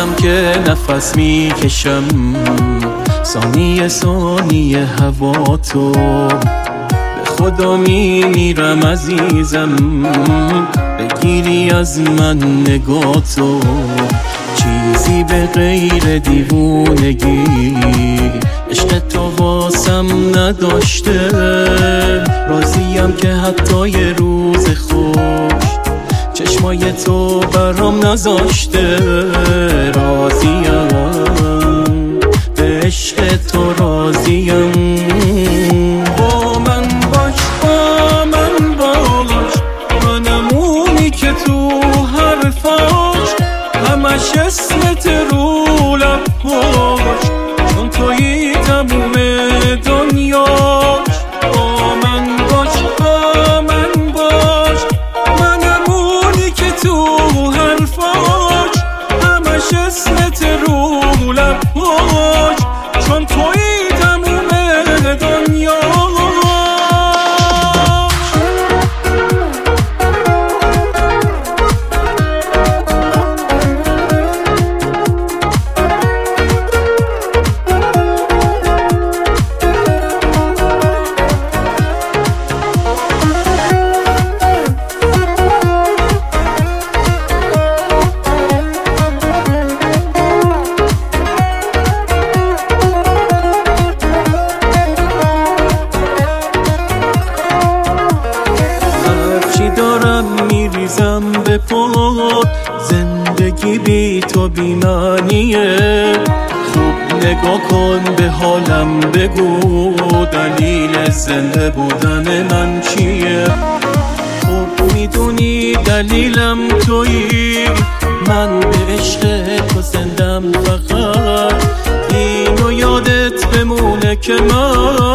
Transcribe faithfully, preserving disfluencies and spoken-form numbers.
خودم که نفس میکشم، ثانیه ثانیه هوا تو، به خدا میمیرم عزیزم، بگیری از من نگاه تو. چیزی به غیر دیوونگی عشق تو واسم نداشته، راضیم که حتی یه روز خوش چشمای تو برام نذاشته. راضیم به عشق تو، راضیم. با من باش، با من باش، منمونی که تو حرفاش همش اسمت رو لباش، چون تویی تموم دنیاش. با من باش، با من باش، منمونی که تو حرفاش همش اسمت رو لباش، چون تویی تموم دنیاش. دارم میریزم به پات، زندگی بی تو بی معنیه. خوب نگاه کن به حالم، بگو دلیل زنده بودن من چیه. خوب میدونی دلیلم تویی، من به عشق تو زندم، فقط اینو یادت بمونه که من